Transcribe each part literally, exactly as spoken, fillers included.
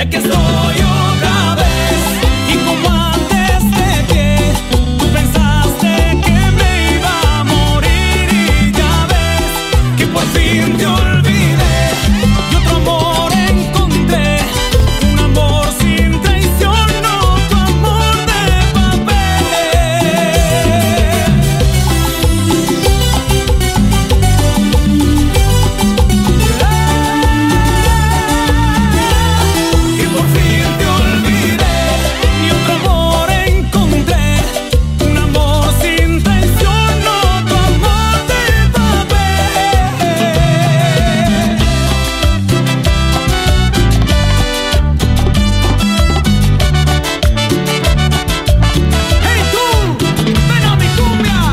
aquí estoy otra vez. Y como antes de que tú pensaste que me iba a morir, y ya ves que por fin te olvidé y otro amor encontré, un amor sin traición, no tu amor de papel. Y por fin te olvidé y otro amor encontré, un amor sin traición, no tu amor de papel. ¡Hey tú! ¡Ven a mi cumbia!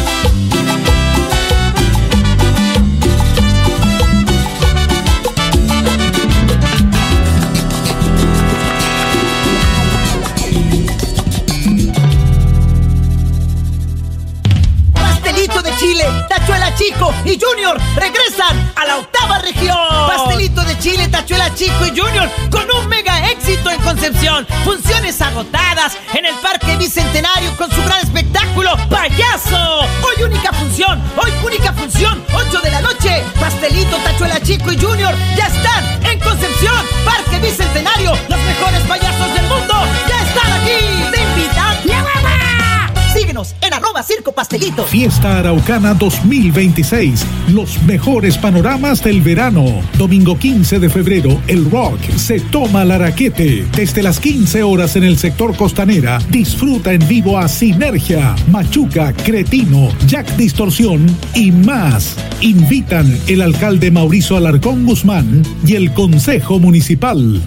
Pastelito de Chile, Tachuela Chico y Junior regresan a la octava región. Pastelito de Chile, Tachuela Chico y Junior con un mega éxito en Concepción. Funciones agotadas en el Parque Bicentenario con su gran espectáculo Payaso. Hoy única función, hoy única función, ocho de la noche. Pastelito, Tachuela Chico y Junior ya están en Concepción, Parque Bicentenario. Los mejores payasos del mundo ya están aquí. Te invitan. ¡La mamá! Síguenos en arroba Circo Pastelito. Fiesta Araucana dos mil veintiséis. Los mejores panoramas del verano. Domingo quince de febrero, el rock se toma la raquete. Desde las quince horas en el sector Costanera, disfruta en vivo a Sinergia, Machuca, Cretino, Jack Distorsión y más. Invitan el alcalde Mauricio Alarcón Guzmán y el Consejo Municipal.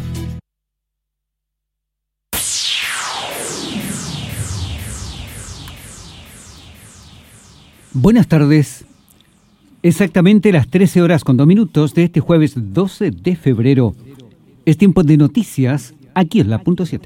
Buenas tardes. Exactamente las trece horas con dos minutos de este jueves doce de febrero. Es tiempo de noticias aquí en la punto siete.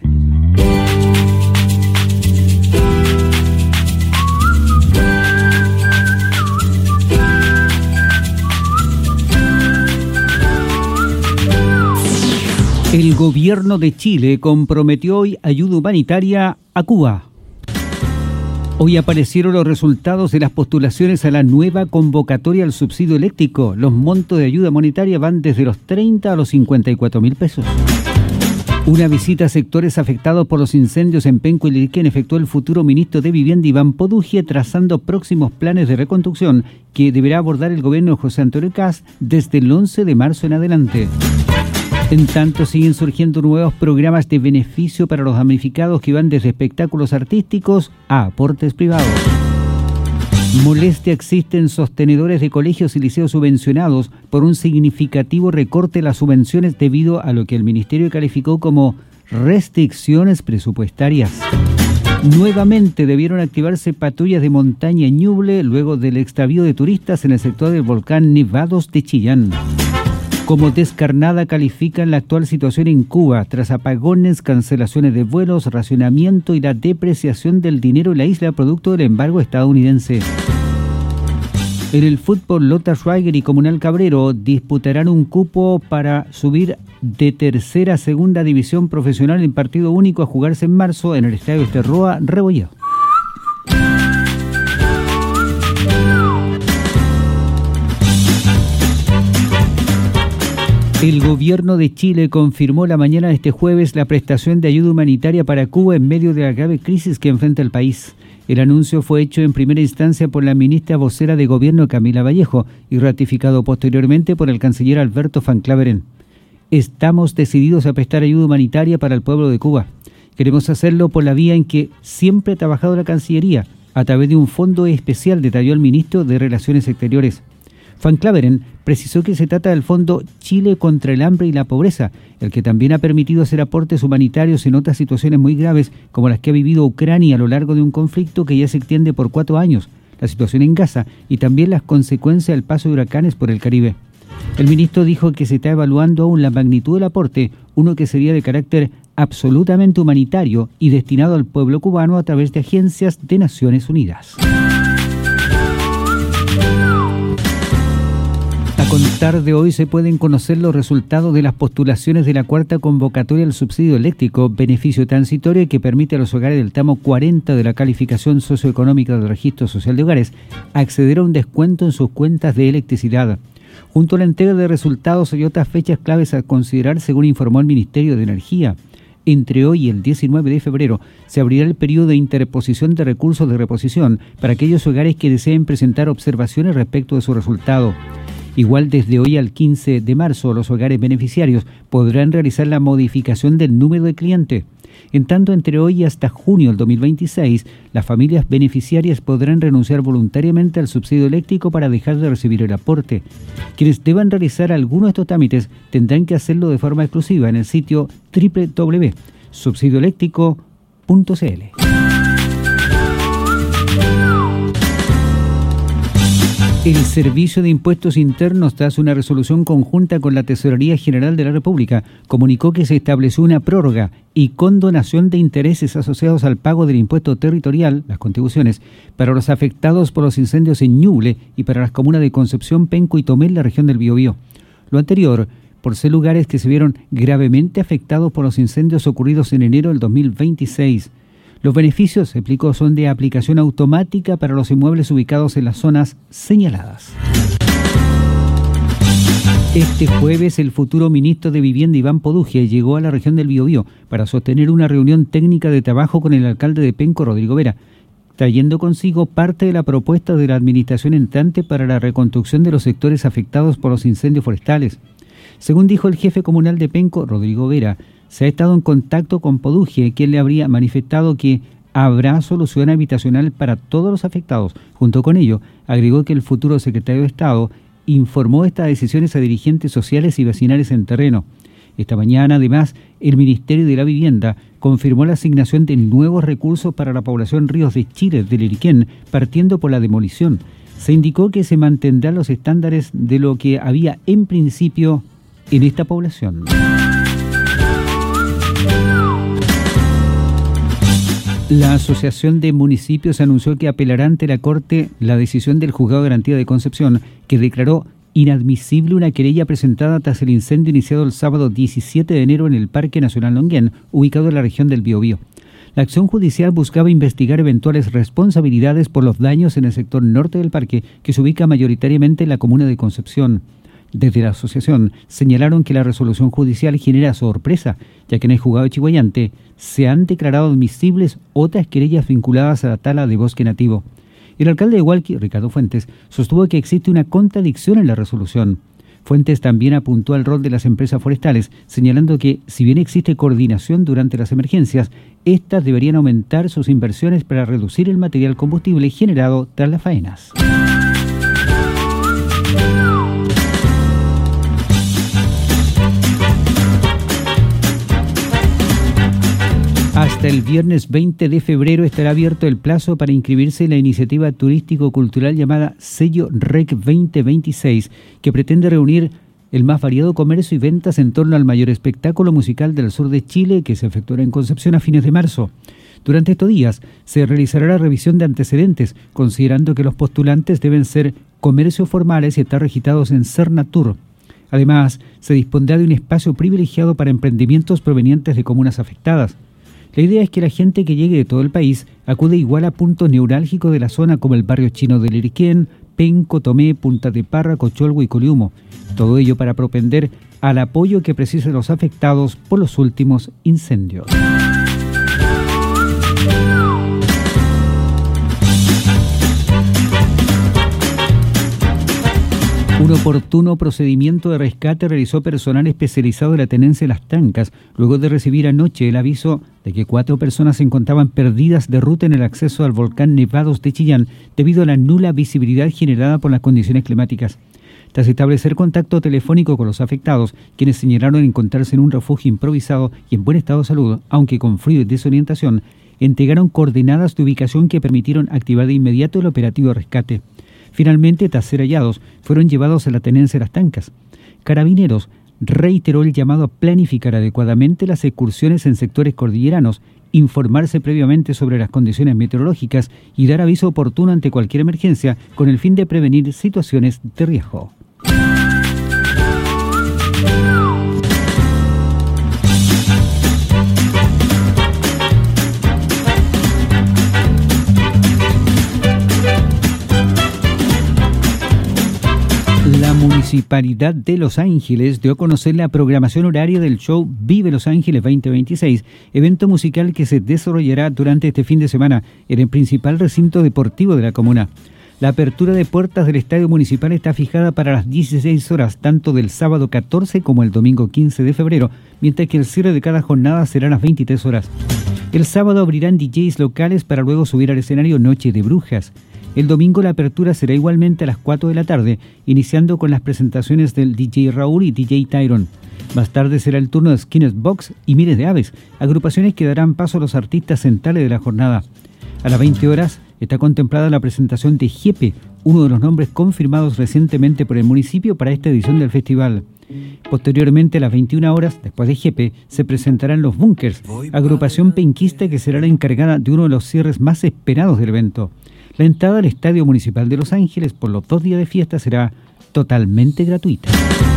El gobierno de Chile comprometió hoy ayuda humanitaria a Cuba. Hoy aparecieron los resultados de las postulaciones a la nueva convocatoria al subsidio eléctrico. Los montos de ayuda monetaria van desde los treinta a los cincuenta y cuatro mil pesos. Una visita a sectores afectados por los incendios en Penco y Liriquén efectuó el futuro ministro de Vivienda Iván Podugie, trazando próximos planes de reconstrucción que deberá abordar el gobierno de José Antonio Kast desde el once de marzo en adelante. En tanto, siguen surgiendo nuevos programas de beneficio para los damnificados que van desde espectáculos artísticos a aportes privados. Molestia existe en sostenedores de colegios y liceos subvencionados por un significativo recorte de las subvenciones debido a lo que el Ministerio calificó como restricciones presupuestarias. Nuevamente debieron activarse patrullas de montaña en Ñuble luego del extravío de turistas en el sector del volcán Nevados de Chillán. Como descarnada califican la actual situación en Cuba tras apagones, cancelaciones de vuelos, racionamiento y la depreciación del dinero en la isla producto del embargo estadounidense. En el fútbol, Lota Schwager y Comunal Cabrero disputarán un cupo para subir de tercera a segunda división profesional en partido único a jugarse en marzo en el estadio Esterroa Rebolledo. El gobierno de Chile confirmó la mañana de este jueves la prestación de ayuda humanitaria para Cuba en medio de la grave crisis que enfrenta el país. El anuncio fue hecho en primera instancia por la ministra vocera de Gobierno Camila Vallejo y ratificado posteriormente por el canciller Alberto Van Claveren. Estamos decididos a prestar ayuda humanitaria para el pueblo de Cuba. Queremos hacerlo por la vía en que siempre ha trabajado la Cancillería, a través de un fondo especial, detalló el ministro de Relaciones Exteriores. Van Claveren precisó que se trata del Fondo Chile contra el Hambre y la Pobreza, el que también ha permitido hacer aportes humanitarios en otras situaciones muy graves, como las que ha vivido Ucrania a lo largo de un conflicto que ya se extiende por cuatro años, la situación en Gaza y también las consecuencias del paso de huracanes por el Caribe. El ministro dijo que se está evaluando aún la magnitud del aporte, uno que sería de carácter absolutamente humanitario y destinado al pueblo cubano a través de agencias de Naciones Unidas. contar de hoy se pueden conocer los resultados de las postulaciones de la cuarta convocatoria al subsidio eléctrico, beneficio transitorio que permite a los hogares del tramo cuarenta de la calificación socioeconómica del Registro Social de Hogares acceder a un descuento en sus cuentas de electricidad. Junto a la entrega de resultados hay otras fechas claves a considerar, según informó el Ministerio de Energía. Entre hoy y el diecinueve de febrero se abrirá el periodo de interposición de recursos de reposición para aquellos hogares que deseen presentar observaciones respecto de su resultado. Igual desde hoy al quince de marzo, los hogares beneficiarios podrán realizar la modificación del número de cliente. En tanto, entre hoy y hasta junio del dos mil veintiséis, las familias beneficiarias podrán renunciar voluntariamente al subsidio eléctrico para dejar de recibir el aporte. Quienes deban realizar alguno de estos trámites tendrán que hacerlo de forma exclusiva en el sitio doble u doble u doble u punto subsidio eléctrico punto c l. El Servicio de Impuestos Internos, tras una resolución conjunta con la Tesorería General de la República, comunicó que se estableció una prórroga y condonación de intereses asociados al pago del impuesto territorial, las contribuciones, para los afectados por los incendios en Ñuble y para las comunas de Concepción, Penco y Tomé en la región del Biobío. Lo anterior, por ser lugares que se vieron gravemente afectados por los incendios ocurridos en enero del dos mil veintiséis. Los beneficios, explicó, son de aplicación automática para los inmuebles ubicados en las zonas señaladas. Este jueves, el futuro ministro de Vivienda, Iván Poduje, llegó a la región del Biobío para sostener una reunión técnica de trabajo con el alcalde de Penco, Rodrigo Vera, trayendo consigo parte de la propuesta de la administración entrante para la reconstrucción de los sectores afectados por los incendios forestales. Según dijo el jefe comunal de Penco, Rodrigo Vera, se ha estado en contacto con Poduje, quien le habría manifestado que habrá solución habitacional para todos los afectados. Junto con ello, agregó que el futuro secretario de Estado informó estas decisiones a dirigentes sociales y vecinales en terreno. Esta mañana, además, el Ministerio de la Vivienda confirmó la asignación de nuevos recursos para la población Ríos de Chile del Iriquén, partiendo por la demolición. Se indicó que se mantendrán los estándares de lo que había en principio en esta población. La Asociación de Municipios anunció que apelará ante la Corte la decisión del Juzgado de Garantía de Concepción, que declaró inadmisible una querella presentada tras el incendio iniciado el sábado diecisiete de enero en el Parque Nacional Longuén, ubicado en la región del Biobío. La acción judicial buscaba investigar eventuales responsabilidades por los daños en el sector norte del parque, que se ubica mayoritariamente en la comuna de Concepción. Desde la asociación señalaron que la resolución judicial genera sorpresa, ya que en el juzgado de Chiguayante se han declarado admisibles otras querellas vinculadas a la tala de bosque nativo. El alcalde de Hualqui, Ricardo Fuentes, sostuvo que existe una contradicción en la resolución. Fuentes también apuntó al rol de las empresas forestales, señalando que, si bien existe coordinación durante las emergencias, éstas deberían aumentar sus inversiones para reducir el material combustible generado tras las faenas. Hasta el viernes veinte de febrero estará abierto el plazo para inscribirse en la iniciativa turístico-cultural llamada Sello R E C veinte veintiséis, que pretende reunir el más variado comercio y ventas en torno al mayor espectáculo musical del sur de Chile, que se efectuará en Concepción a fines de marzo. Durante estos días se realizará la revisión de antecedentes, considerando que los postulantes deben ser comercios formales y estar registrados en Cernatur. Además, se dispondrá de un espacio privilegiado para emprendimientos provenientes de comunas afectadas. La idea es que la gente que llegue de todo el país acude igual a puntos neurálgicos de la zona como el barrio chino del Iriquén, Penco, Tomé, Punta de Parra, Cocholgo y Coliumo. Todo ello para propender al apoyo que precisan los afectados por los últimos incendios. Un oportuno procedimiento de rescate realizó personal especializado de la Tenencia de Las Trancas, luego de recibir anoche el aviso de que cuatro personas se encontraban perdidas de ruta en el acceso al volcán Nevados de Chillán debido a la nula visibilidad generada por las condiciones climáticas. Tras establecer contacto telefónico con los afectados, quienes señalaron encontrarse en un refugio improvisado y en buen estado de salud, aunque con frío y desorientación, entregaron coordenadas de ubicación que permitieron activar de inmediato el operativo de rescate. Finalmente, tras ser hallados, fueron llevados a la Tenencia de Las Trancas. Carabineros reiteró el llamado a planificar adecuadamente las excursiones en sectores cordilleranos, informarse previamente sobre las condiciones meteorológicas y dar aviso oportuno ante cualquier emergencia con el fin de prevenir situaciones de riesgo. La Municipalidad de Los Ángeles dio a conocer la programación horaria del show Vive Los Ángeles veinte veintiséis, evento musical que se desarrollará durante este fin de semana en el principal recinto deportivo de la comuna. La apertura de puertas del Estadio Municipal está fijada para las dieciséis horas, tanto del sábado catorce como el domingo quince de febrero, mientras que el cierre de cada jornada será a las veintitrés horas. El sábado abrirán D Js locales para luego subir al escenario Noche de Brujas. El domingo la apertura será igualmente a las cuatro de la tarde, iniciando con las presentaciones del D J Raúl y D J Tyron. Más tarde será el turno de Skinner's Box y Miles de Aves, agrupaciones que darán paso a los artistas centrales de la jornada. A las veinte horas está contemplada la presentación de Jepe, uno de los nombres confirmados recientemente por el municipio para esta edición del festival. Posteriormente, a las veintiuna horas, después de Jepe, se presentarán Los Bunkers, agrupación penquista que será la encargada de uno de los cierres más esperados del evento. La entrada al Estadio Municipal de Los Ángeles por los dos días de fiesta será totalmente gratuita.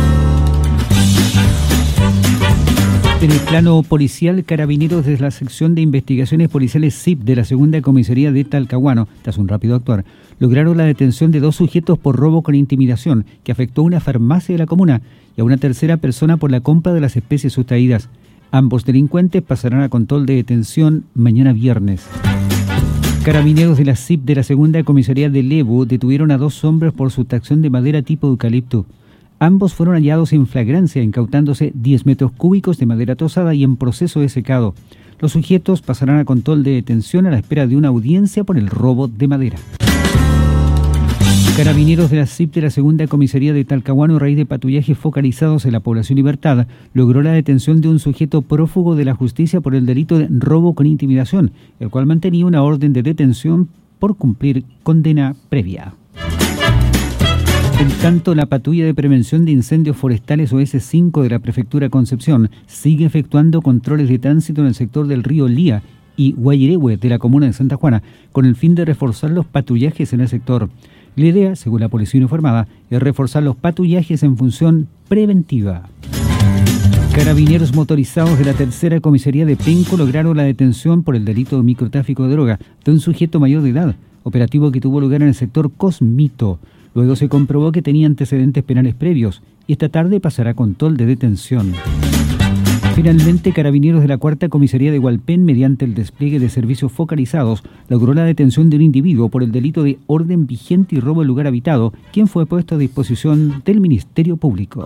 En el plano policial, carabineros desde la sección de investigaciones policiales S I P de la segunda comisaría de Talcahuano, tras un rápido actuar, lograron la detención de dos sujetos por robo con intimidación que afectó a una farmacia de la comuna y a una tercera persona por la compra de las especies sustraídas. Ambos delincuentes pasarán a control de detención mañana viernes. Carabineros de la S I P de la segunda comisaría de Lebu detuvieron a dos hombres por sustracción de madera tipo eucalipto. Ambos fueron hallados en flagrancia, incautándose diez metros cúbicos de madera trozada y en proceso de secado. Los sujetos pasarán a control de detención a la espera de una audiencia por el robo de madera. Carabineros de la S I P de la segunda comisaría de Talcahuano, a raíz de patrullajes focalizados en la población Libertad, logró la detención de un sujeto prófugo de la justicia por el delito de robo con intimidación, el cual mantenía una orden de detención por cumplir condena previa. En tanto, la patrulla de prevención de incendios forestales O S cinco de la prefectura Concepción sigue efectuando controles de tránsito en el sector del río Lía y Guayirehue de la comuna de Santa Juana, con el fin de reforzar los patrullajes en el sector. La idea, según la policía uniformada, es reforzar los patrullajes en función preventiva. Carabineros motorizados de la tercera comisaría de Penco lograron la detención por el delito de microtráfico de droga de un sujeto mayor de edad, operativo que tuvo lugar en el sector Cosmito. Luego se comprobó que tenía antecedentes penales previos y esta tarde pasará a control de detención. Finalmente, Carabineros de la cuarta comisaría de Hualpén, mediante el despliegue de servicios focalizados, logró la detención de un individuo por el delito de orden vigente y robo en lugar habitado, quien fue puesto a disposición del Ministerio Público.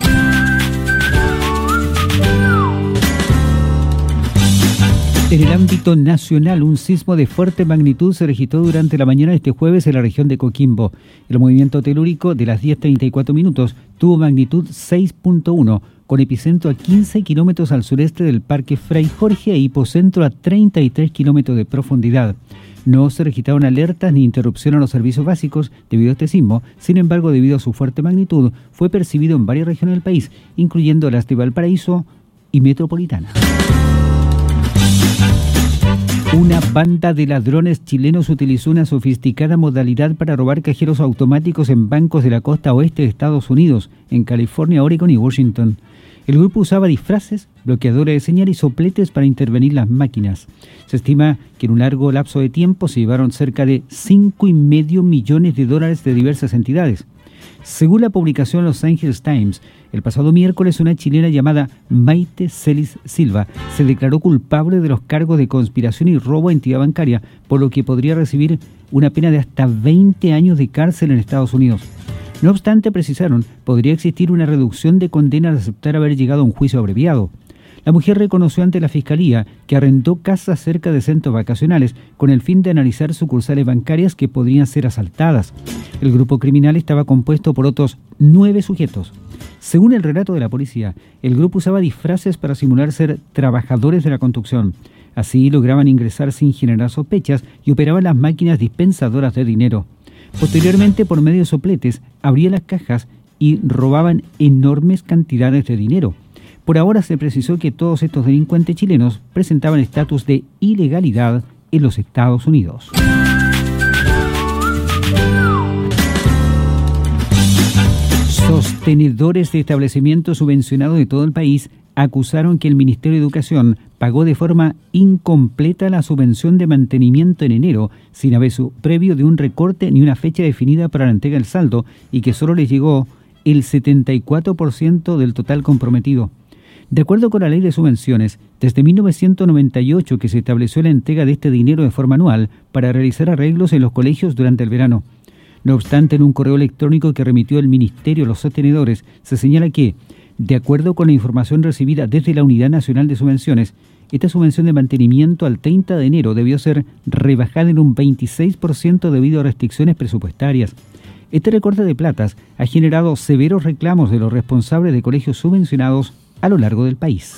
En el ámbito nacional, un sismo de fuerte magnitud se registró durante la mañana de este jueves en la región de Coquimbo. El movimiento telúrico de las diez treinta y cuatro minutos tuvo magnitud seis punto uno, con epicentro a quince kilómetros al sureste del Parque Fray Jorge e hipocentro a treinta y tres kilómetros de profundidad. No se registraron alertas ni interrupción a los servicios básicos debido a este sismo. Sin embargo, debido a su fuerte magnitud, fue percibido en varias regiones del país, incluyendo las de Valparaíso y Metropolitana. Una banda de ladrones chilenos utilizó una sofisticada modalidad para robar cajeros automáticos en bancos de la costa oeste de Estados Unidos, en California, Oregon y Washington. El grupo usaba disfraces, bloqueadores de señal y sopletes para intervenir las máquinas. Se estima que en un largo lapso de tiempo se llevaron cerca de cinco y medio millones de dólares de diversas entidades. Según la publicación Los Angeles Times, el pasado miércoles una chilena llamada Maite Celis Silva se declaró culpable de los cargos de conspiración y robo a entidad bancaria, por lo que podría recibir una pena de hasta veinte años de cárcel en Estados Unidos. No obstante, precisaron, podría existir una reducción de condena al aceptar haber llegado a un juicio abreviado. La mujer reconoció ante la Fiscalía que arrendó casas cerca de centros vacacionales con el fin de analizar sucursales bancarias que podrían ser asaltadas. El grupo criminal estaba compuesto por otros nueve sujetos. Según el relato de la policía, el grupo usaba disfraces para simular ser trabajadores de la construcción. Así lograban ingresar sin generar sospechas y operaban las máquinas dispensadoras de dinero. Posteriormente, por medio de sopletes, abrían las cajas y robaban enormes cantidades de dinero. Por ahora se precisó que todos estos delincuentes chilenos presentaban estatus de ilegalidad en los Estados Unidos. Sostiene Sostenedores de establecimientos subvencionados de todo el país acusaron que el Ministerio de Educación pagó de forma incompleta la subvención de mantenimiento en enero, sin aviso previo de un recorte ni una fecha definida para la entrega del saldo, y que solo les llegó el setenta y cuatro por ciento del total comprometido. De acuerdo con la Ley de Subvenciones, desde mil novecientos noventa y ocho que se estableció la entrega de este dinero de forma anual para realizar arreglos en los colegios durante el verano. No obstante, en un correo electrónico que remitió el Ministerio a los sostenedores, se señala que, de acuerdo con la información recibida desde la Unidad Nacional de Subvenciones, esta subvención de mantenimiento al treinta de enero debió ser rebajada en un veintiséis por ciento debido a restricciones presupuestarias. Este recorte de platas ha generado severos reclamos de los responsables de colegios subvencionados a lo largo del país.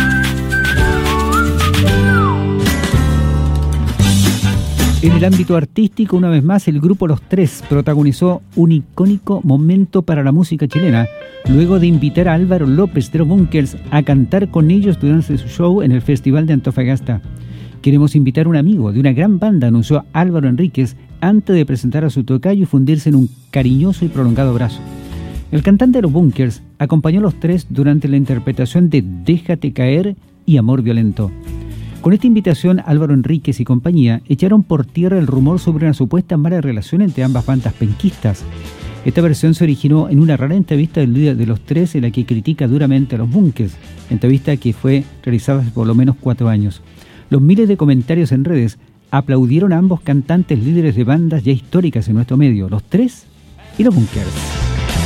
En el ámbito artístico, una vez más, el grupo Los Tres protagonizó un icónico momento para la música chilena, luego de invitar a Álvaro López de los Bunkers a cantar con ellos durante su show en el Festival de Antofagasta. Queremos invitar a un amigo de una gran banda, anunció Álvaro Enríquez, antes de presentar a su tocayo y fundirse en un cariñoso y prolongado abrazo. El cantante de los Bunkers acompañó a Los Tres durante la interpretación de Déjate Caer y Amor Violento. Con esta invitación, Álvaro Enríquez y compañía echaron por tierra el rumor sobre una supuesta mala relación entre ambas bandas penquistas. Esta versión se originó en una rara entrevista del líder de Los Tres en la que critica duramente a los Bunkers, entrevista que fue realizada hace por lo menos cuatro años. Los miles de comentarios en redes aplaudieron a ambos cantantes líderes de bandas ya históricas en nuestro medio, Los Tres y los Bunkers.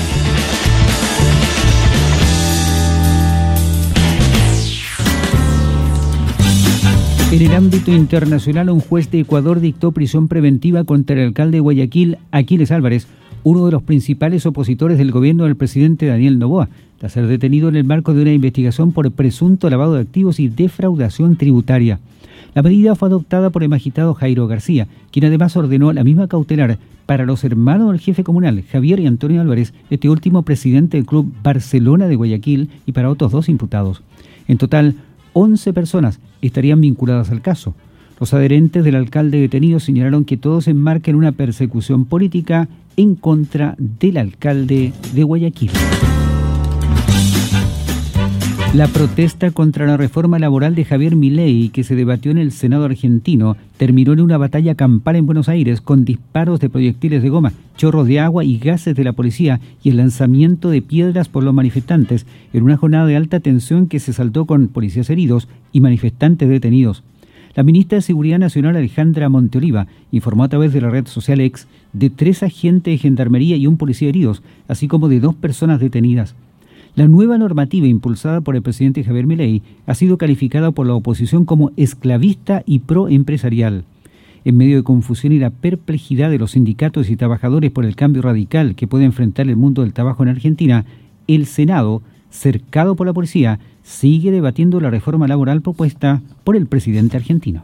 En el ámbito internacional, un juez de Ecuador dictó prisión preventiva contra el alcalde de Guayaquil, Aquiles Álvarez, uno de los principales opositores del gobierno del presidente Daniel Noboa, tras ser detenido en el marco de una investigación por presunto lavado de activos y defraudación tributaria. La medida fue adoptada por el magistrado Jairo García, quien además ordenó la misma cautelar para los hermanos del jefe comunal, Javier y Antonio Álvarez, este último presidente del Club Barcelona de Guayaquil, y para otros dos imputados. En total, once personas estarían vinculadas al caso. Los adherentes del alcalde detenido señalaron que todo se enmarca en una persecución política en contra del alcalde de Guayaquil. La protesta contra la reforma laboral de Javier Milei, que se debatió en el Senado argentino, terminó en una batalla campal en Buenos Aires con disparos de proyectiles de goma, chorros de agua y gases de la policía y el lanzamiento de piedras por los manifestantes en una jornada de alta tensión que se saldó con policías heridos y manifestantes detenidos. La ministra de Seguridad Nacional, Alejandra Monteoliva, informó a través de la red social X de tres agentes de gendarmería y un policía heridos, así como de dos personas detenidas. La nueva normativa impulsada por el presidente Javier Milei ha sido calificada por la oposición como esclavista y proempresarial. En medio de confusión y la perplejidad de los sindicatos y trabajadores por el cambio radical que puede enfrentar el mundo del trabajo en Argentina, el Senado, cercado por la policía, sigue debatiendo la reforma laboral propuesta por el presidente argentino.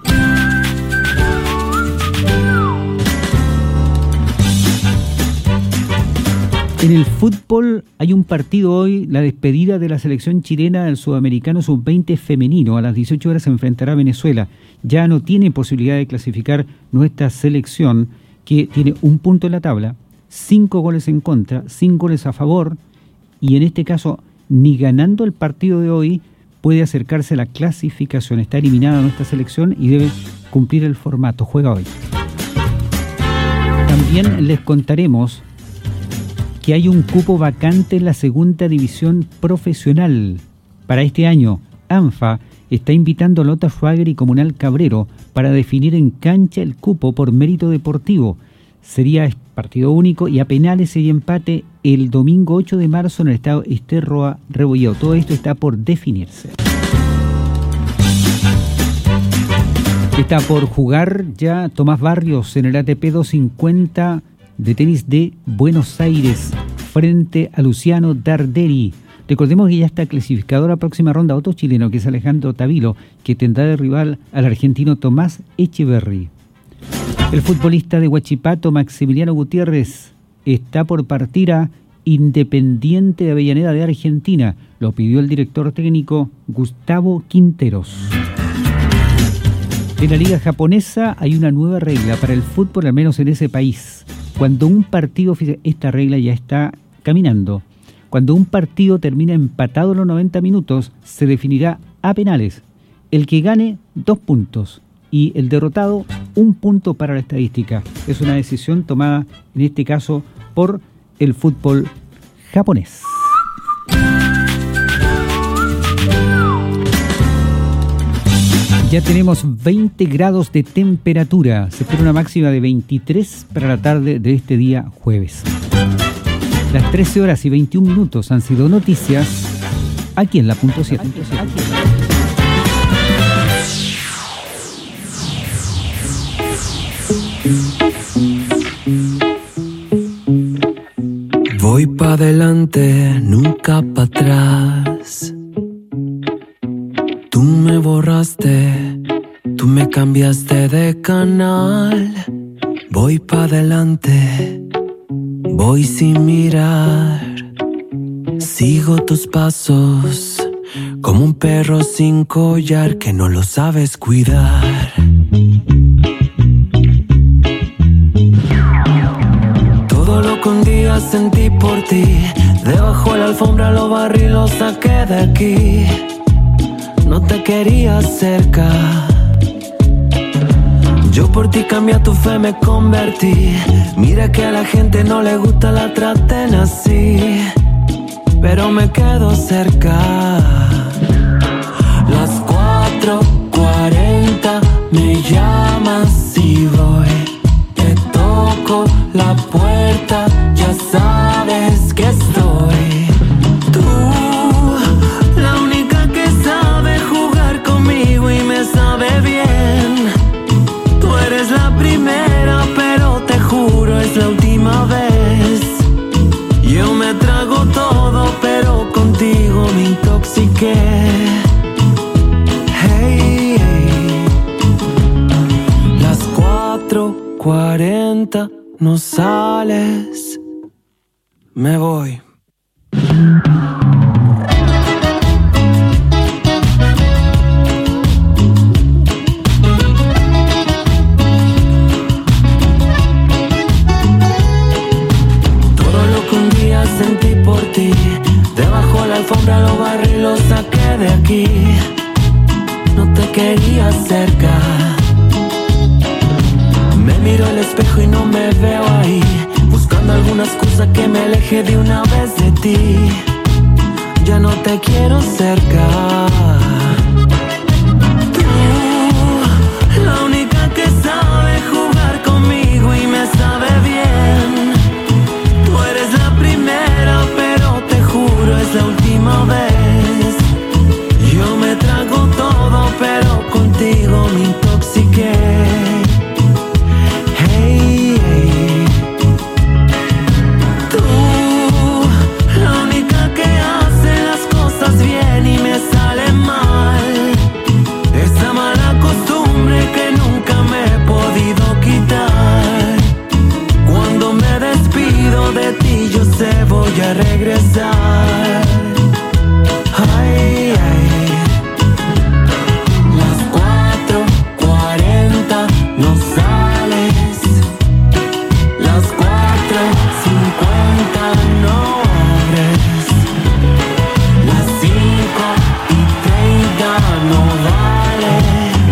En el fútbol hay un partido hoy, la despedida de la selección chilena del Sudamericano sub veinte femenino. A las dieciocho horas se enfrentará a Venezuela. Ya no tiene posibilidad de clasificar nuestra selección, que tiene un punto en la tabla, cinco goles en contra, cinco goles a favor, y en este caso, ni ganando el partido de hoy, puede acercarse a la clasificación. Está eliminada nuestra selección y debe cumplir el formato. Juega hoy. También les contaremos que hay un cupo vacante en la segunda división profesional. Para este año, ANFA está invitando a Lota Schwager y Comunal Cabrero para definir en cancha el cupo por mérito deportivo. Sería partido único y a penales y empate el domingo ocho de marzo en el estadio Esterroa Rebolledo. Todo esto está por definirse. Está por jugar ya Tomás Barrios en el A T P doscientos cincuenta de tenis de Buenos Aires frente a Luciano Darderi. Recordemos que ya está clasificado a la próxima ronda otro chileno, que es Alejandro Tavilo, que tendrá de rival al argentino Tomás Echeverry. El futbolista de Huachipato, Maximiliano Gutiérrez, está por partir a Independiente de Avellaneda de Argentina. Lo pidió el director técnico Gustavo Quinteros. En la liga japonesa hay una nueva regla para el fútbol, al menos en ese país. Cuando un partido, esta regla ya está caminando, Cuando un partido termina empatado en los noventa minutos, se definirá a penales. El que gane, dos puntos. Y el derrotado, un punto para la estadística. Es una decisión tomada, en este caso, por el fútbol japonés. Ya tenemos veinte grados de temperatura. Se espera una máxima de veintitrés para la tarde de este día jueves. Las trece horas y veintiún minutos han sido noticias aquí en la punto siete. Voy pa' adelante, nunca pa' atrás. Tú me borraste, tú me cambiaste de canal. Voy pa' adelante, voy sin mirar. Sigo tus pasos, como un perro sin collar que no lo sabes cuidar. Todo lo que un día sentí por ti, debajo de la alfombra lo barrí y lo saqué de aquí. No te quería cerca, yo por ti cambié tu fe, me convertí. Mira que a la gente no le gusta la traten así, pero me quedo cerca. Las cuatro cuarenta me llamas y voy. Te toco la puerta, ya sabes que estoy. Tú, la única que sabe jugar conmigo y me sabe bien. Tú eres la primera, pero te juro es la última vez. Yo me trago todo, pero contigo me intoxiqué. Hey, hey. Las cuatro cuarenta no sales, me voy. Sentí por ti, debajo de la alfombra lo barrí y lo saqué de aquí. No te quería cerca, me miro al espejo y no me veo ahí, buscando alguna excusa que me aleje de una vez de ti. Ya no te quiero cerca. Tú, la única que sabe jugar conmigo y me sabe bien. Tú eres la primera, pero te juro es la última vez. Yo me trago todo, pero contigo me intoxiqué. Hey, hey. Tú, la única que hace las cosas bien y me sale mal. Esa mala costumbre que nunca me he podido quitar. Cuando me despido de ti yo sé voy a regresar. Ay, ay. Las cuatro cuarenta no sales. Las cuatro cincuenta no abres. Las cinco y treinta no vale.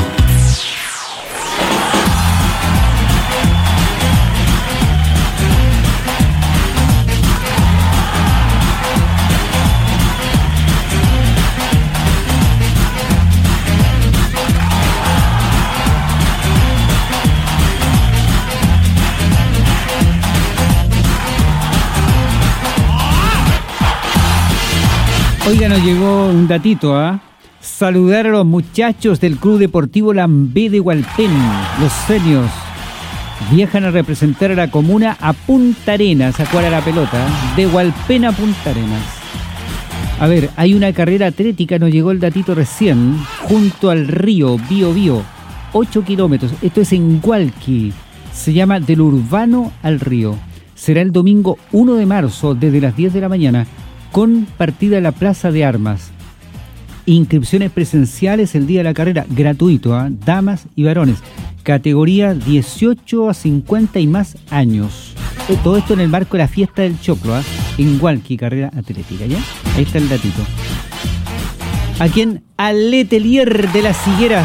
Oiga, nos llegó un datito, ¿ah? ¿eh? Saludar a los muchachos del Club Deportivo Lambé de Hualpén. Los seniors viajan a representar a la comuna a Punta Arenas, a jugar a la pelota, ¿eh? De Hualpén a Punta Arenas. A ver, hay una carrera atlética, nos llegó el datito recién, junto al río Bío Bío, ocho kilómetros. Esto es en Hualqui. Se llama Del Urbano al Río. Será el domingo uno de marzo, desde las diez de la mañana, con partida en la Plaza de Armas. Inscripciones presenciales el día de la carrera, gratuito, ¿eh? Damas y varones, categoría dieciocho a cincuenta y más años. Todo esto en el marco de la fiesta del choclo, ¿eh? en cualquier carrera atlética, ¿ya? Ahí está el datito. Aquí en Letelier de las Higueras,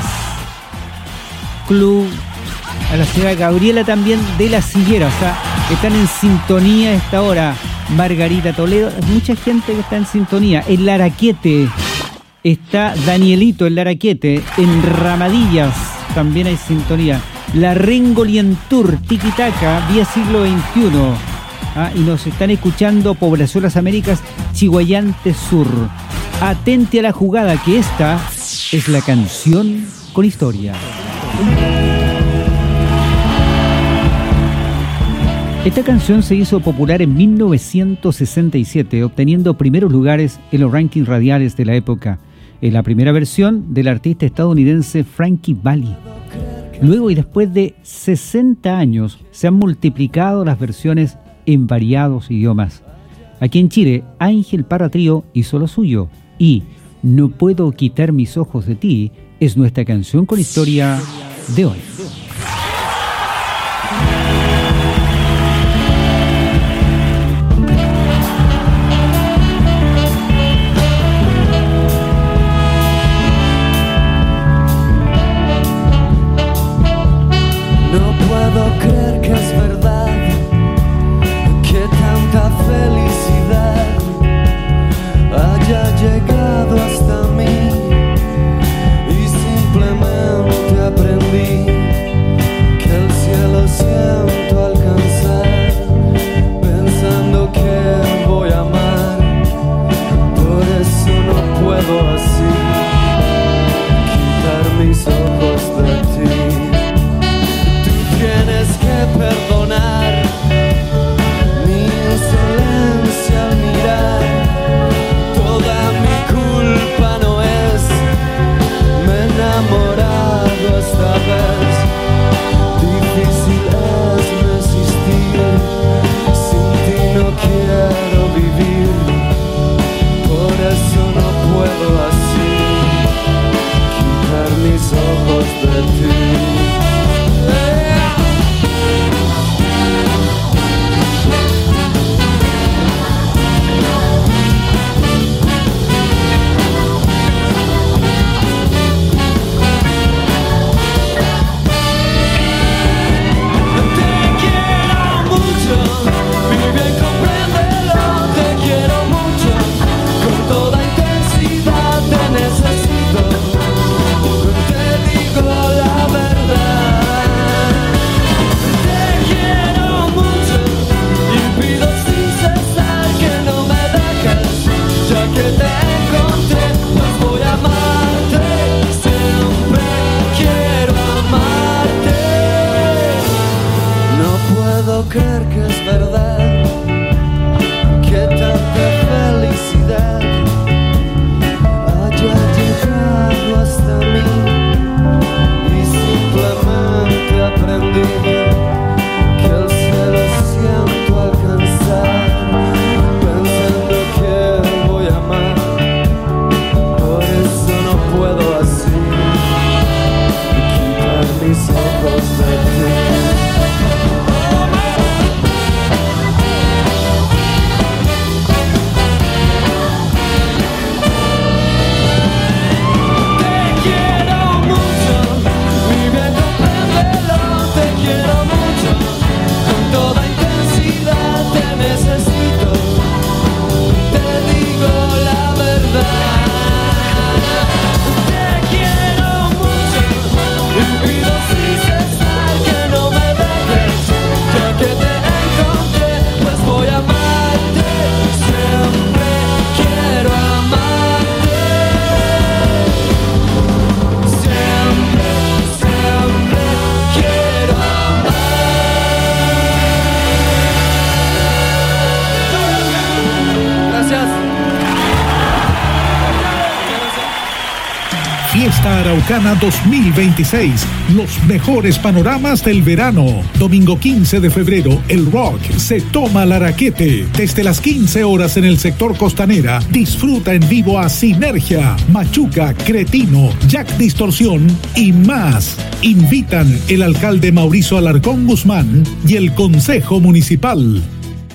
Club, a la señora Gabriela también de las Higueras, o sea, están en sintonía a esta hora. Margarita Toledo, mucha gente que está en sintonía. En Laraquete está Danielito, en Laraquete. En Ramadillas también hay sintonía. La Rengolientur, Tiquitaca, vía siglo veintiuno. ¿Ah? Y nos están escuchando Población Las Américas, Chiguayante Sur. Atente a la jugada, que esta es la canción con historia. Esta canción se hizo popular en mil novecientos sesenta y siete, obteniendo primeros lugares en los rankings radiales de la época. Es la primera versión del artista estadounidense Frankie Valli. Luego y después de sesenta años se han multiplicado las versiones en variados idiomas. Aquí en Chile, Ángel Parra Trío hizo lo suyo, y No puedo quitar mis ojos de ti es nuestra canción con historia de hoy. Fiesta Araucana dos mil veintiséis. Los mejores panoramas del verano. Domingo quince de febrero, el rock se toma Laraquete. Desde las quince horas en el sector Costanera, disfruta en vivo a Sinergia, Machuca, Cretino, Jack Distorsión y más. Invitan el alcalde Mauricio Alarcón Guzmán y el Consejo Municipal.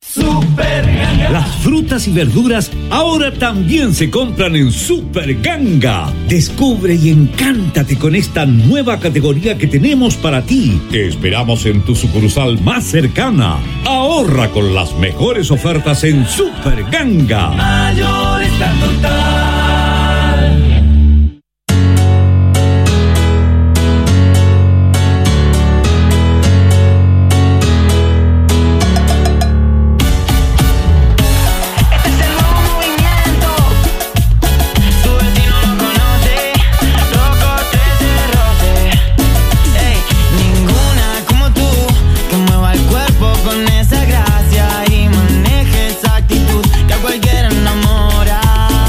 Super Ganga. Las frutas y verduras ahora también se compran en Super Ganga. Descubre y encántate con esta nueva categoría que tenemos para ti. Te esperamos en tu sucursal más cercana. Ahorra con las mejores ofertas en Super Ganga. Mayorista total. Cualquiera enamora.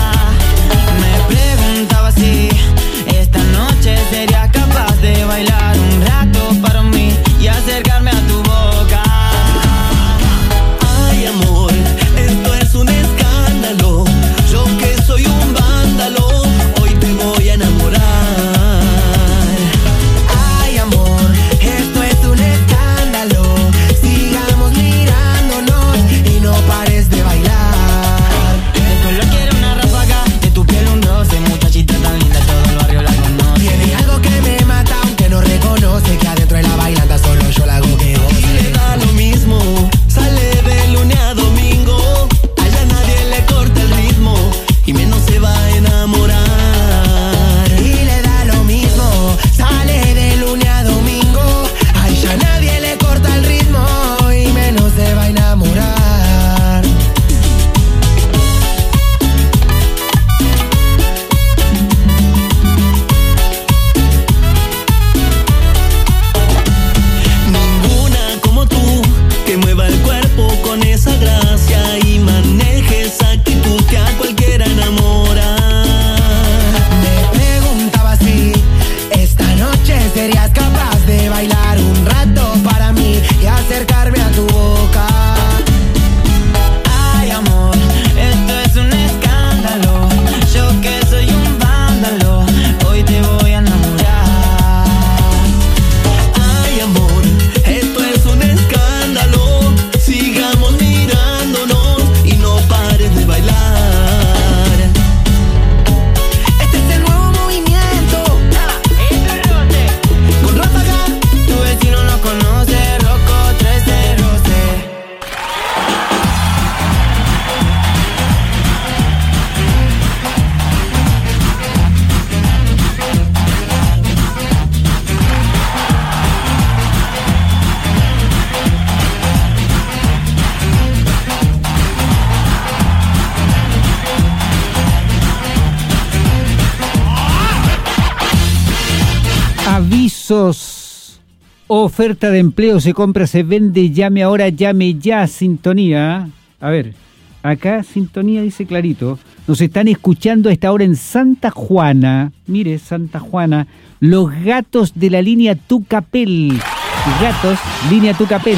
Avisos. Oferta de empleo, se compra, se vende, llame ahora, llame ya, sintonía. A ver, acá sintonía dice clarito. Nos están escuchando a esta hora en Santa Juana. Mire, Santa Juana. Los gatos de la línea Tucapel. Gatos, línea Tucapel.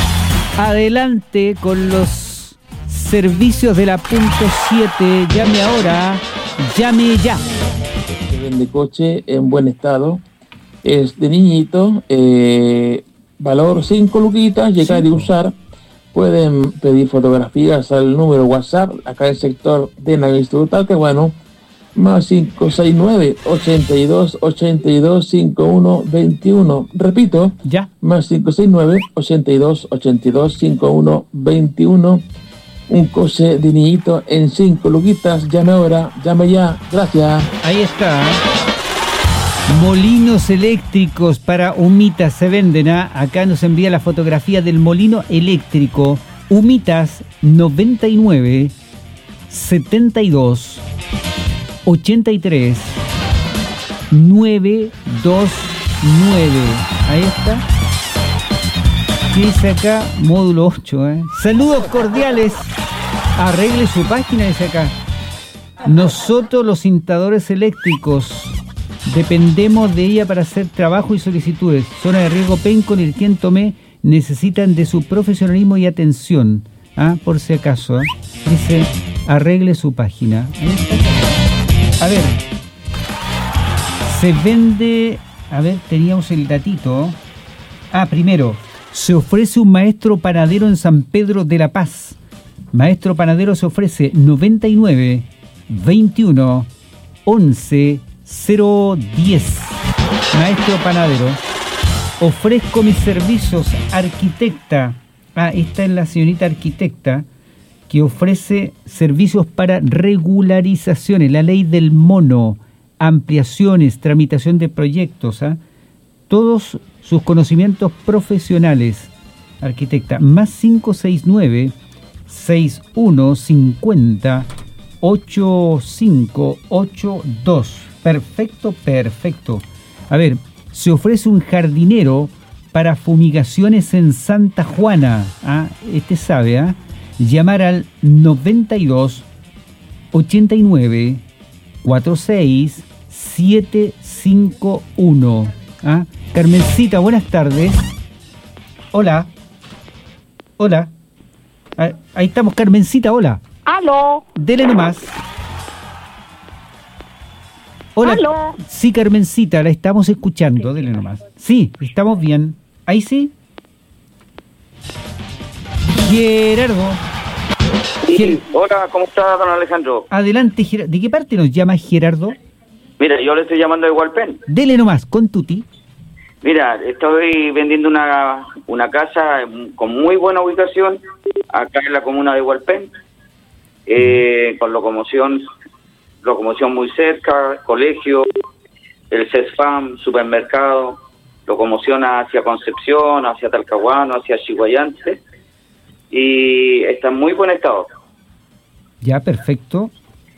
Adelante con los servicios de la punto siete. Llame ahora, llame ya. Se vende coche en buen estado. Es de niñito. Eh, valor cinco luquitas. Llegar y usar. Pueden pedir fotografías al número WhatsApp, acá en el sector de Navistrutal, que bueno, más cinco seis nueve, ochenta y dos, ochenta y dos, cincuenta y uno, veintiuno. Repito, ya. Más cinco seis nueve, ochenta y dos, ochenta y dos, cincuenta y uno, veintiuno. Un coche de niñito en cinco luquitas. Llame ahora, llame ya. Gracias. Ahí está. Molinos eléctricos para humitas se venden. ¿eh? Acá nos envía la fotografía del molino eléctrico. Humitas noventa y nueve, setenta y dos, ochenta y tres, novecientos veintinueve. Ahí está. ¿Qué dice acá? Módulo ocho. ¿eh? Saludos cordiales. Arregle su página, dice acá. Nosotros los instaladores eléctricos dependemos de ella para hacer trabajo y solicitudes. Zona de riesgo Penco, Nirquén, Tomé necesitan de su profesionalismo y atención. ¿Ah? Por si acaso. ¿eh? Dice, arregle su página. A ver. Se vende... A ver, teníamos el datito. Ah, primero. Se ofrece un maestro panadero en San Pedro de la Paz. Maestro panadero se ofrece noventa y nueve, veintiuno, once, cero diez. Maestro panadero. Ofrezco mis servicios, arquitecta. Ah, esta es la señorita arquitecta que ofrece servicios para regularizaciones, la ley del mono, ampliaciones, tramitación de proyectos, ¿ah? Todos sus conocimientos profesionales. Arquitecta, más cinco seis nueve, seis uno cinco cero, ocho cinco ocho dos. Perfecto, perfecto. A ver, se ofrece un jardinero para fumigaciones en Santa Juana. ¿Ah? Este sabe, ¿ah? Llamar al noventa y dos, ochenta y nueve, cuarenta y seis, setecientos cincuenta y uno. ¿Ah? Carmencita, buenas tardes. Hola. Hola. Ah, ahí estamos, Carmencita, hola. Aló. Dele nomás. Hola. Aló. Sí, Carmencita, la estamos escuchando, dele nomás. Sí, estamos bien. Ahí sí. Gerardo. Sí, Ger- hola, ¿cómo está, don Alejandro? Adelante, Gerardo. ¿De qué parte nos llama Gerardo? Mira, yo le estoy llamando de Hualpén. Dele nomás, con tuti. Mira, estoy vendiendo una, una casa con muy buena ubicación acá en la comuna de Hualpén, eh, con locomoción, locomoción muy cerca, colegio, el CESFAM, supermercado, locomoción hacia Concepción, hacia Talcahuano, hacia Chihuayante, y está en muy buen estado. Ya, perfecto.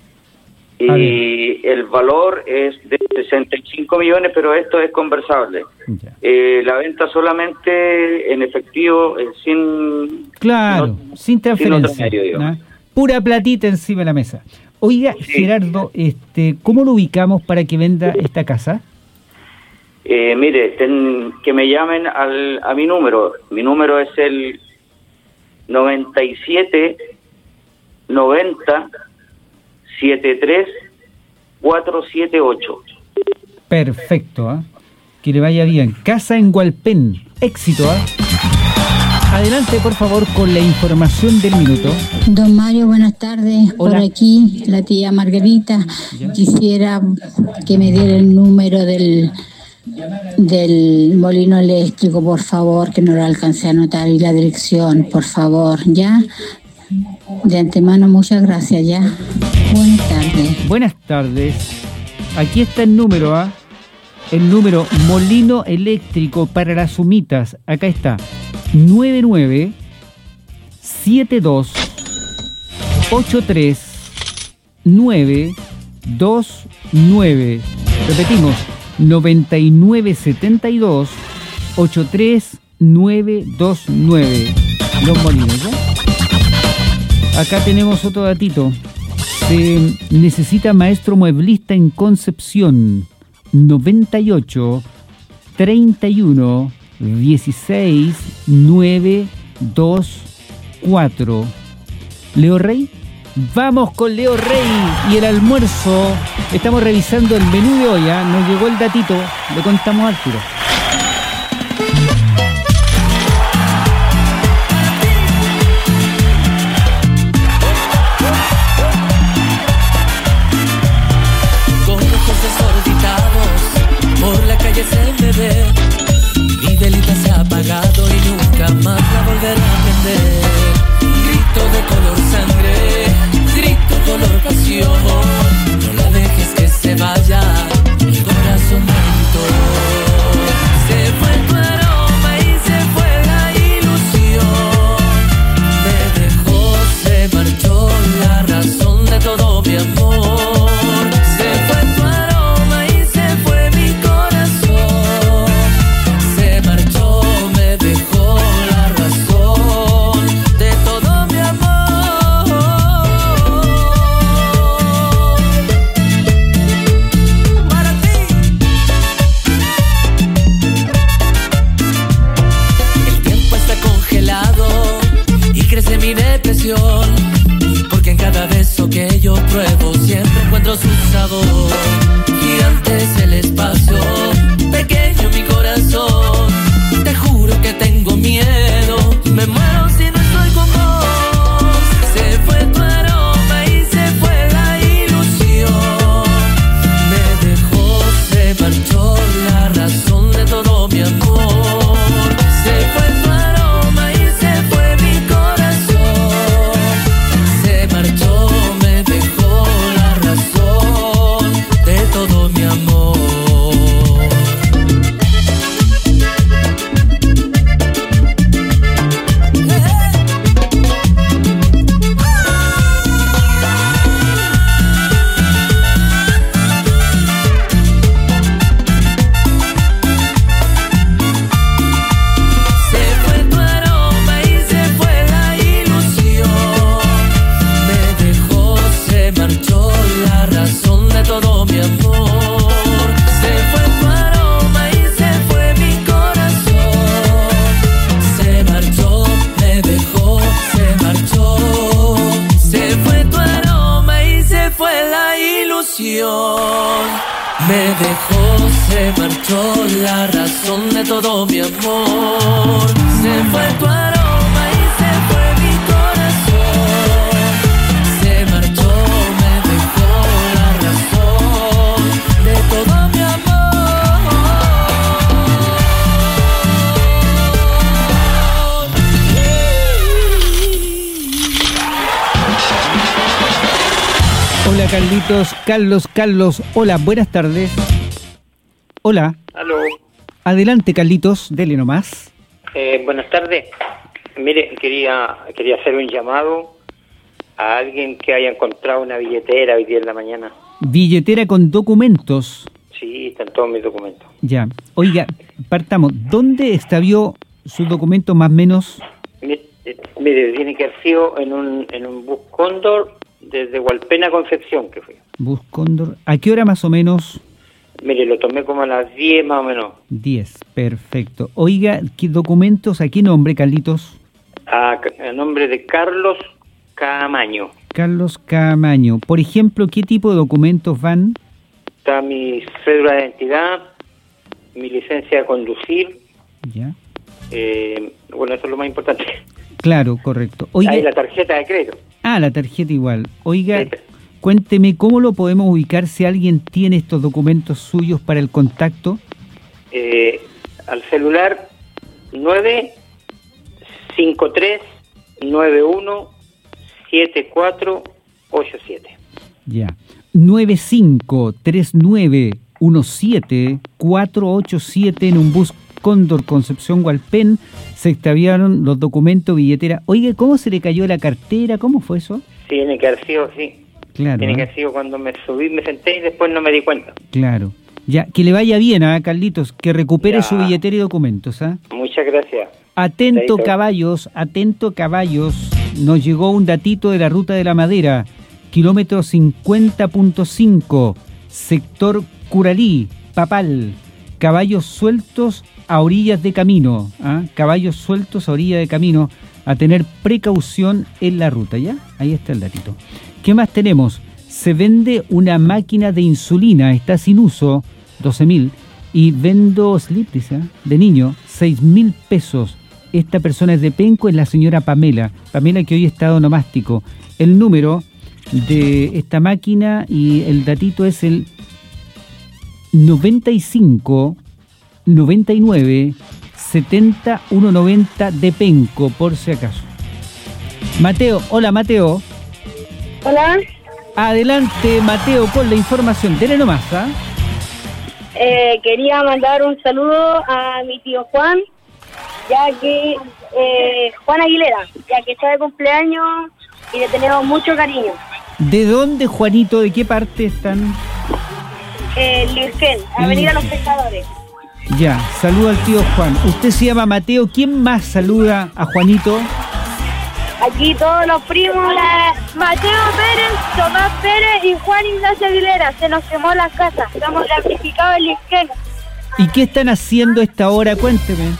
Y A ver. el valor es de sesenta y cinco millones, pero esto es conversable. Ya. Eh, la venta solamente en efectivo, eh, sin... Claro, no- sin transferencia. sin otro medio, digamos. ¿no? Pura platita encima de la mesa. Oiga, Sí. Gerardo, este, ¿cómo lo ubicamos para que venda esta casa? Eh, mire, ten- que me llamen al, a mi número. Mi número es el noventa y siete, noventa, setenta y tres, cuatrocientos setenta y ocho. Perfecto, ¿ah? Que le vaya bien. Casa en Hualpén. Éxito, ¿ah? Adelante, por favor, con la información del minuto. Don Mario, buenas tardes. Por Hola. aquí, la tía Margarita. Ya. Quisiera que me diera el número del, del molino eléctrico, por favor, que no lo alcancé a anotar, y la dirección, por favor, ¿ya? De antemano, muchas gracias, ¿ya? Buenas tardes. Buenas tardes. Aquí está el número, ¿ah? El número molino eléctrico para las humitas. Acá está. nueve nueve siete dos ocho tres nueve dos nueve. Repetimos, noventa y nueve setenta y dos ochenta y tres nueve dos nueve. Los molinos, ¿no? Acá tenemos otro datito. Se necesita maestro mueblista en Concepción. noventa y ocho treinta y uno dieciséis novecientos veinticuatro. Leo Rey. Vamos con Leo Rey y el almuerzo. Estamos revisando el menú de hoy, ¿ah? Nos llegó el datito, le contamos al tiro. Con ojos desorbitados, por la calle se me ve. Mi velita se ha apagado y nunca más la volveré a prender. Grito de color sangre, grito color pasión. No la dejes que se vaya, mi corazón me gritó. Se fue tu aroma y se fue la ilusión. Me dejó, se marchó la razón de todo mi amor. Se fue tu aroma y se fue mi corazón. Se marchó, me dejó la razón de todo mi amor. Para ti. El tiempo está congelado y crece mi depresión, porque en cada beso que yo pruebo siempre encuentro su sabor. Gigante es el espacio, pequeño mi corazón. Te juro que tengo miedo ilusión. Me dejó, se marchó la razón de todo mi amor. Se fue tu aroma y se fue mi corazón. Se marchó, me dejó la razón de todo mi amor. Hola Carlitos, Carlos, Carlos, hola, buenas tardes. Hola. Aló. Adelante Carlitos, dele nomás. Eh, buenas tardes. Mire, quería quería hacer un llamado a alguien que haya encontrado una billetera hoy día en la mañana. Billetera con documentos. Sí, están todos mis documentos. Ya. Oiga, partamos. ¿Dónde extravió sus documentos más o menos? Mire, eh, mire tiene que haber sido en un, en un bus Cóndor desde Hualpén a Concepción que fui. Bus Cóndor. ¿A qué hora más o menos? Mire, lo tomé como a las diez más o menos. diez, perfecto. Oiga, ¿qué documentos? ¿A qué nombre, Carlitos? A, a nombre de Carlos Camaño. Carlos Camaño. Por ejemplo, ¿qué tipo de documentos van? Está mi cédula de identidad, mi licencia de conducir. Ya. Eh, bueno, eso es lo más importante. Claro, correcto. Oiga, ahí la tarjeta de crédito. Ah, la tarjeta igual. Oiga, Sí. cuénteme, ¿cómo lo podemos ubicar si alguien tiene estos documentos suyos para el contacto? Eh, al celular nueve cinco tres nueve uno siete cuatro ocho siete. Ya. nueve cinco tres nueve uno siete cuatro ocho siete en un bus Cóndor Concepción Hualpén. Se extraviaron los documentos, billetera. Oiga, ¿cómo se le cayó la cartera? ¿Cómo fue eso? Tiene que haber sido, sí. Claro. Tiene que ¿eh? haber sido cuando me subí, me senté y después no me di cuenta. Claro. Ya, que le vaya bien a Carlitos, que recupere Ya. su billetera y documentos, ¿ah? Muchas gracias. Atento Chaito. caballos, atento caballos. Nos llegó un datito de la ruta de la madera, kilómetro cincuenta punto cinco, sector Curalí, Papal. Caballos sueltos a orillas de camino, ¿ah? Caballos sueltos a orillas de camino, a tener precaución en la ruta, ¿ya? Ahí está el datito. ¿Qué más tenemos? Se vende una máquina de insulina, está sin uso, doce mil, y vendo slip, dice, ¿eh? de niño, seis mil pesos. Esta persona es de Penco, es la señora Pamela, Pamela que hoy está onomástico. El número de esta máquina y el datito es el noventa y cinco noventa y nueve setenta ciento noventa de Penco, por si acaso. Mateo, hola Mateo. Hola. Adelante Mateo con la información, dele nomás, ¿ah? Eh, quería mandar un saludo a mi tío Juan, ya que eh, Juan Aguilera, ya que está de cumpleaños y le tenemos mucho cariño. ¿De dónde, Juanito? ¿De qué parte están? Eh, Lirquén, Avenida Los Pescadores. Ya, saluda al tío Juan. Usted se llama Mateo. ¿Quién más saluda a Juanito? Aquí todos los primos, la Mateo Pérez, Tomás Pérez y Juan Ignacio Aguilera. Se nos quemó la casa, estamos damnificados en Lirquén. ¿Y qué están haciendo a esta hora? Cuénteme.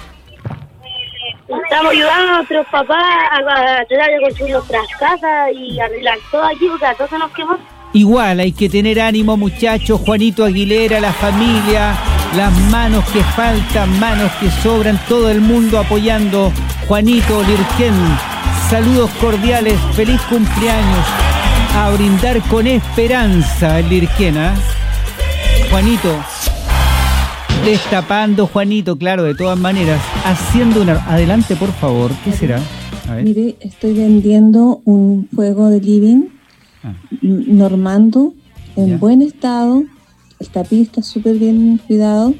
Estamos ayudando a nuestros papás a, a tratar de construir nuestras casas y arreglar todo aquí porque a todos se nos quemó. Igual hay que tener ánimo, muchachos. Juanito Aguilera, la familia, las manos que faltan, manos que sobran, todo el mundo apoyando. Juanito, Lirquén, saludos cordiales, feliz cumpleaños. A brindar con esperanza el Lirquén, ¿ah? Juanito, destapando, Juanito, claro, de todas maneras, haciendo una... Adelante, por favor, ¿qué será? A ver. Mire, estoy vendiendo un juego de living Ah. Normando en Ya. buen estado, el tapiz está súper bien cuidado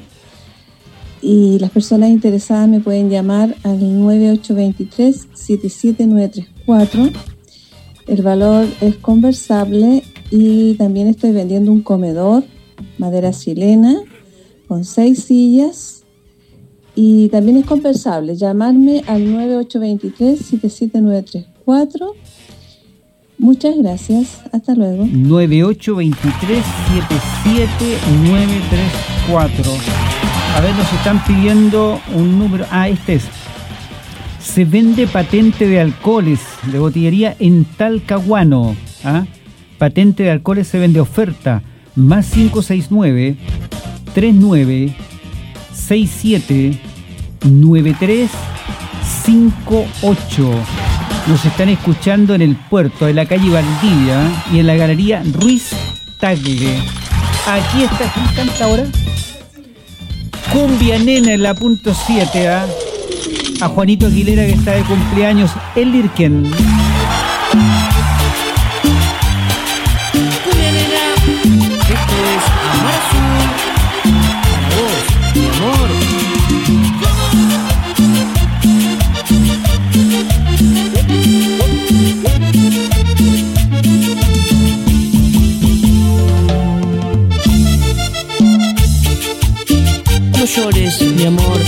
y las personas interesadas me pueden llamar al nueve ocho dos tres siete siete nueve tres cuatro. El valor es conversable y también estoy vendiendo un comedor, madera chilena, con seis sillas y también es conversable. Llamarme al nueve ocho dos tres siete siete nueve tres cuatro. Muchas gracias, hasta luego. nueve ocho dos tres siete siete nueve tres cuatro. A ver, nos están pidiendo un número. Ah, este es. Se vende patente de alcoholes de botillería en Talcahuano. ¿Ah? Patente de alcoholes se vende, oferta. más cinco seis nueve, tres nueve seis siete, nueve tres cinco ocho. Nos están escuchando en el puerto, en la calle Valdivia y en la galería Ruiz Tagle. Aquí está, ¿quién canta ahora? Cumbia Nena en la punto siete, ¿eh? A Juanito Aguilera, que está de cumpleaños, el Lirken. Cumbia Nena, esto es Amar Azul, para vos, mi amor. No llores, mi amor.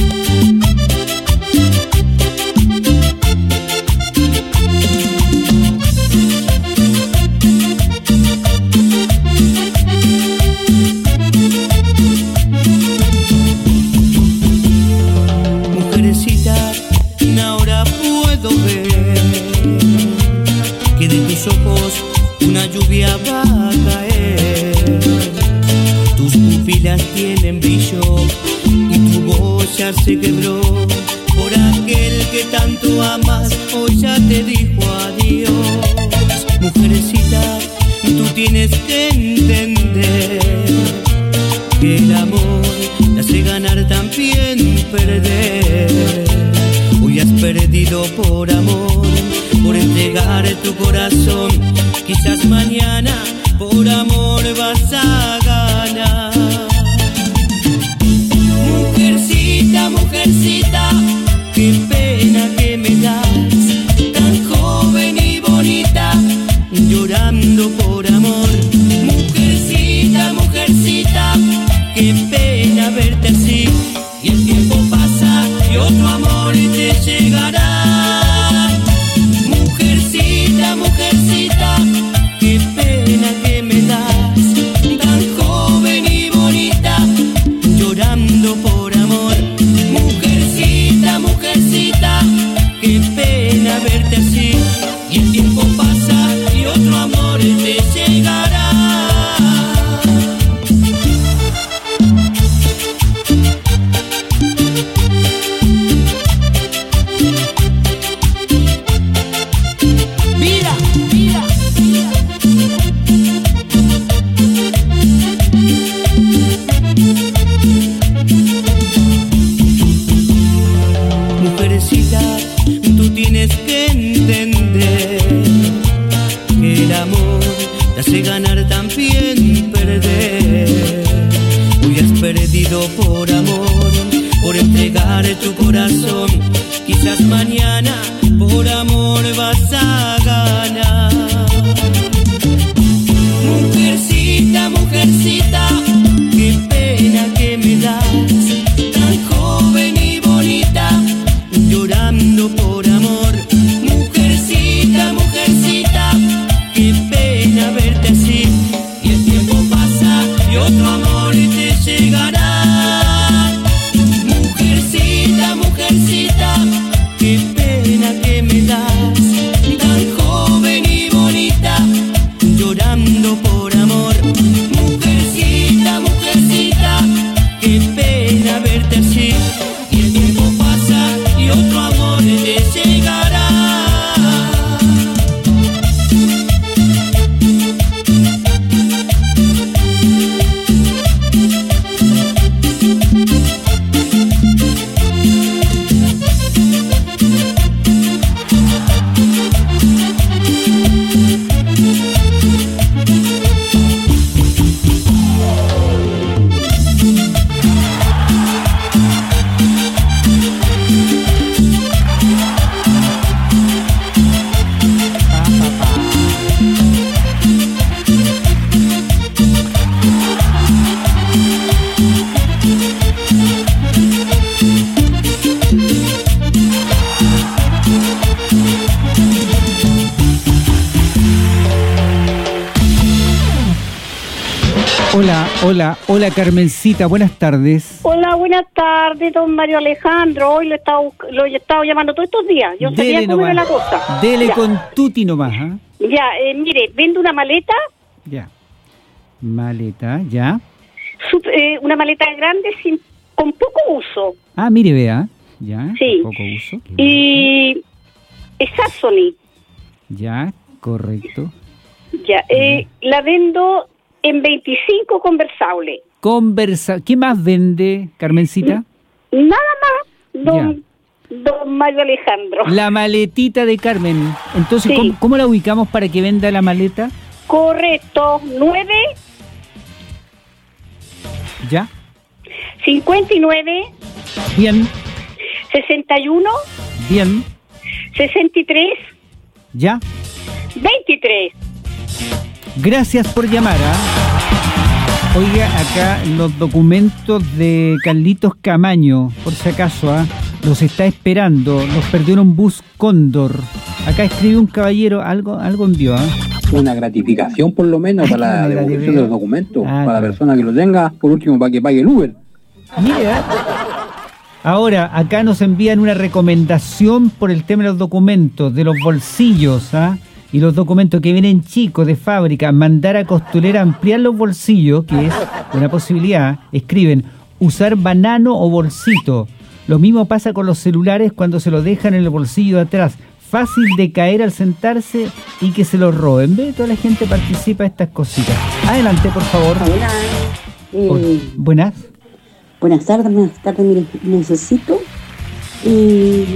Mujercita, ahora puedo ver que de tus ojos una lluvia va a caer. Tus pupilas tienen brillo y tu voz ya se quebró por aquel que tanto amas, hoy ya te dijo adiós. Mujercita, tú tienes que entender que el amor te hace ganar, también perder. Hoy has perdido por amor, por entregar tu corazón. Quizás mañana por amor vas a ganar. Mujercita, mujercita, qué pena que me das, tan joven y bonita, llorando por amor. Mujercita, mujercita, qué pena verte así, y el tiempo pasa y otro amor te llegará. Mujercita, mujercita, qué pena que me das, tan joven y bonita, llorando por amor. Mujercita, mujercita, qué pena verte así, y el tiempo pasa y otro amor te llegará. Mira, mira, mujercita, tú tienes que entender que el amor te hace ganar, también perder. Hoy has perdido por amor, por entregar tu corazón. Quizás mañana por amor vas a ganar. Mujercita, mujercita, qué pena que me das, tan joven y bonita, llorando por amor. Mujercita, mujercita, qué pena verte así, y el tiempo pasa y otro amor te llegará. Mujercita, mujercita, qué pena que me das, tan joven y bonita, llorando por amor. Mujercita, mujercita, qué pena verte así, y el tiempo pasa y otro amor te llegará. Hola, hola, hola Carmencita, buenas tardes. Hola, buenas tardes, don Mario Alejandro. Hoy lo he estado, lo he estado llamando todos estos días. Yo sabía Dele cómo era nomás. la cosa. Dele Ya. con tuti nomás, ¿ah? Ya, eh, mire, vendo una maleta. Ya. Maleta, ya. Sup- eh, una maleta grande sin con poco uso. Ah, mire, vea. Ya, Sí. poco uso. Y es Sassoni. Ya, correcto. Ya, eh, la vendo en veinticinco conversables. Conversa. ¿Qué más vende, Carmencita? Nada más, don, don Mario Alejandro. La maletita de Carmen. Entonces, Sí. ¿cómo, cómo la ubicamos para que venda la maleta? Correcto, nueve, Ya. cincuenta y nueve, Bien, sesenta y uno, bien. sesenta y tres, Ya. veintitrés. Gracias por llamar. ¿ah? Oiga, acá los documentos de Carlitos Camaño, por si acaso, ¿ah? los está esperando. Los perdió en un bus Cóndor. Acá escribe un caballero, algo algo envió. ¿ah? Una gratificación por lo menos para la claro, devolución de los documentos, Ah, para la claro. persona que lo tenga, por último para que pague el Uber. Mira. Ahora, acá nos envían una recomendación por el tema de los documentos, de los bolsillos, ¿ah? Y los documentos que vienen chicos de fábrica, mandar a costurera ampliar los bolsillos, que es una posibilidad. Escriben, usar banano o bolsito. Lo mismo pasa con los celulares cuando se los dejan en el bolsillo de atrás. Fácil de caer al sentarse y que se los roben. ¿Ve? Toda la gente participa de estas cositas. Adelante, por favor. Hola. Eh, Hola. Buenas. Buenas tardes, buenas tardes. Mire, necesito eh,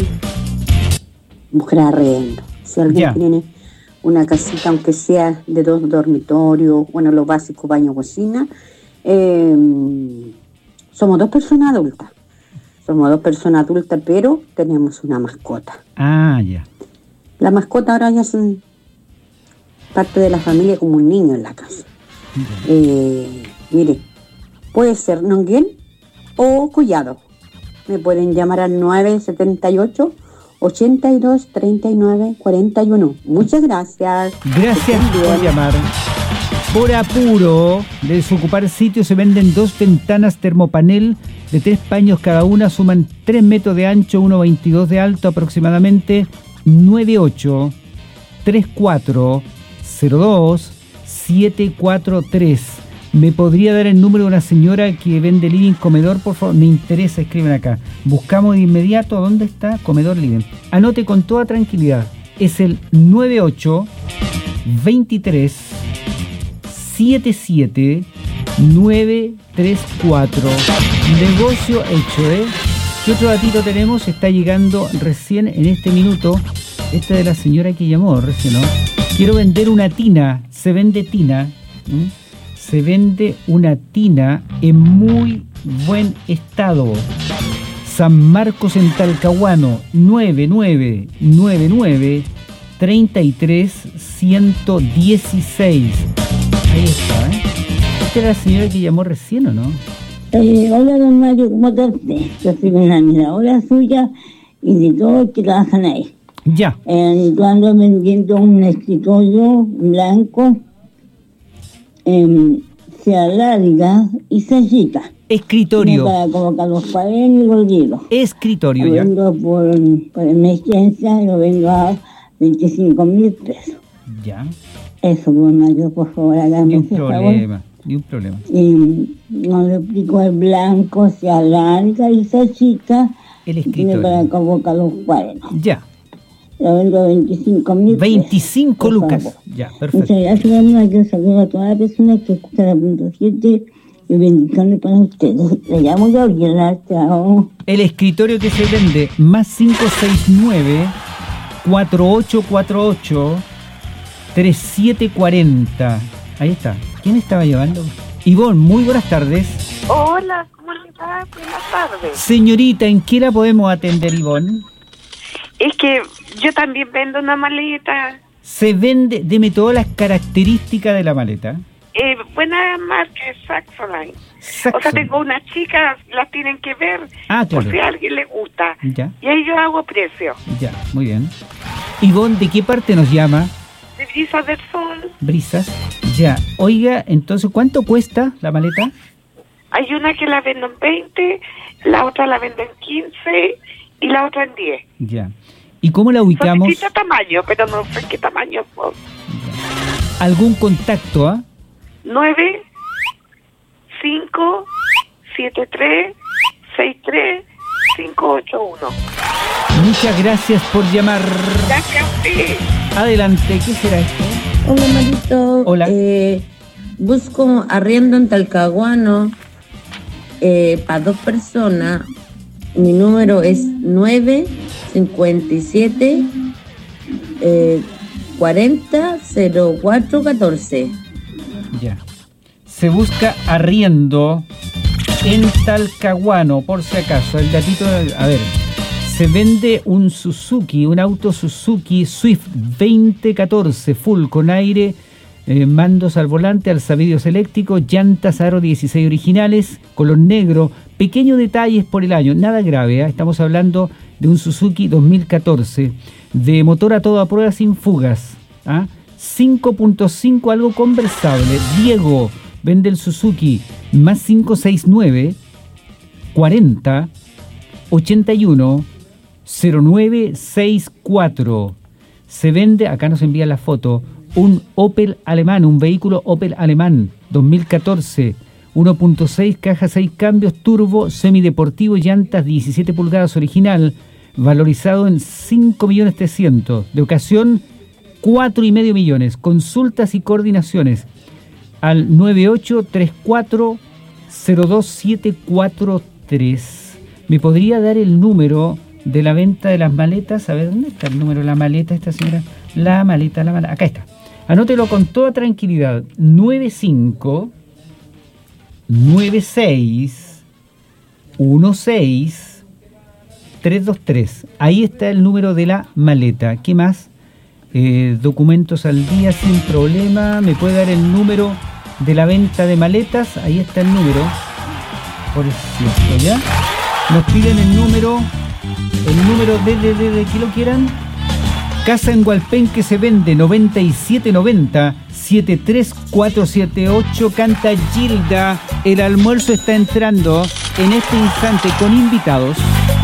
buscar arrendo. Si alguien Ya. tiene una casita, aunque sea de dos dormitorios, bueno, lo básico, baño, cocina. Eh, somos dos personas adultas. Somos dos personas adultas, pero tenemos una mascota. Ah, ya. La mascota ahora ya son parte de la familia como un niño en la casa. Eh, mire, puede ser Nonguén o Collado. Me pueden llamar al nueve setenta y ocho, ochenta y dos, treinta y nueve, cuarenta y uno. Muchas gracias. Gracias por llamar. Por apuro de desocupar sitio se venden dos ventanas termopanel de tres paños cada una, suman tres metros de ancho, uno veintidós de alto aproximadamente. Nueve ocho tres cuatro cero dos siete cuatro tres. ¿Me podría dar el número de una señora que vende living comedor, por favor? Me interesa, escriben acá. Buscamos de inmediato dónde está comedor living. Anote con toda tranquilidad. Es el nueve ocho veintitrés setenta y siete nueve tres cuatro. Negocio hecho, ¿eh? ¿Qué otro datito tenemos? Está llegando recién en este minuto. Esta de la señora que llamó recién, ¿no? Quiero vender una tina. Se vende tina. ¿Mm? Se vende una tina en muy buen estado. San Marcos en Talcahuano, nueve nueve nueve nueve, treinta y tres, ciento dieciséis. Ahí está, ¿eh? Esta era la señora que llamó recién, ¿o no? Eh, hola, don Mario, ¿cómo está usted? Yo soy una admiradora suya y de todos los que trabajan ahí. Ya. Eh, yo ando vendiendo un escritorio blanco, eh, se larga y se chica. Escritorio. Para colocar los cuadernos y los libros. Escritorio, lo ya. vendo por, por emergencia y lo vendo a veinticinco mil pesos. Ya. Eso, don Mario, por favor, hágame Ni un ese favor. problema, ni un problema. Y no le explico, el blanco se alarga y se chica. El escritorio. Para colocar los cuadernos. Ya. Lo vendo a veinticinco mil. veinticinco lucas. Ya, perfecto. Muchas gracias, don Mario. Saludo a todas las personas que escuchan la punto siete y bendiciones para ustedes. Le llamo Gabriela. Chao. El escritorio que se vende, más cinco seis nueve, cuatro ocho cuatro ocho, tres siete cuatro cero. Ahí está. ¿Quién estaba llevando? Ivonne, muy buenas tardes. Hola, ¿cómo estás? Buenas tardes. Señorita, ¿en qué la podemos atender, Ivonne? Es que yo también vendo una maleta. Se vende, deme todas las características de la maleta. Eh, buena marca, Saxoline. O sea, tengo unas chicas, las tienen que ver Ah, claro. por si a alguien le gusta. Ya, Y ahí yo hago precio. ya, muy bien. Ivonne, ¿de qué parte nos llama? De Brisas del Sol. Brisas. Ya, oiga, entonces, ¿cuánto cuesta la maleta? Hay una que la vendo en veinte, la otra la vendo en quince y la otra en diez. Ya. ¿Y cómo la ubicamos? Son distintos tamaños, pero no sé qué tamaño son. ¿Algún contacto, ah? nueve cinco siete tres seis tres cinco ocho uno. Muchas gracias por llamar. Gracias a usted. Adelante, ¿qué será esto? Hola, Marito. Hola. Eh, busco arriendo en Talcahuano eh, para dos personas. Mi número es nueve cincuenta y siete eh, cuarenta cero cuatro catorce. Ya. Se busca arriendo en Talcahuano, por si acaso. El datito, a ver, se vende un Suzuki, un auto Suzuki Swift veinte catorce, full, con aire, eh, mandos al volante, alzavidrios eléctricos, llantas aro dieciséis originales, color negro, pequeños detalles por el año, nada grave, ¿eh? Estamos hablando de un Suzuki dos mil catorce, de motor a toda prueba sin fugas, ¿ah? cinco punto cinco, algo conversable. Diego vende el Suzuki, más cinco seis nueve cuarenta ochenta y uno cero nueve seis cuatro. Se vende, acá nos envía la foto, un Opel alemán, un vehículo Opel alemán dos mil catorce, uno punto seis, caja seis cambios, turbo, semideportivo, llantas diecisiete pulgadas original, valorizado en cinco millones trescientos, de ocasión cuatro y medio millones. Consultas y coordinaciones al nueve ocho tres cuatro cero dos siete cuatro tres. ¿Me podría dar el número de la venta de las maletas? A ver, ¿dónde está el número de la maleta esta señora? La maleta, la maleta. Acá está. Anótelo con toda tranquilidad. nueve cinco nueve seis uno seis tres dos tres. Ahí está el número de la maleta. ¿Qué más? Eh, documentos al día sin problema. ¿Me puede dar el número de la venta de maletas? Ahí está el número. Por cierto, ¿ya? Nos piden el número, el número de, de, de, de que lo quieran. Casa en Hualpén que se vende noventa y siete noventa setenta y tres cuatrocientos setenta y ocho. Canta Gilda. El almuerzo está entrando en este instante con invitados.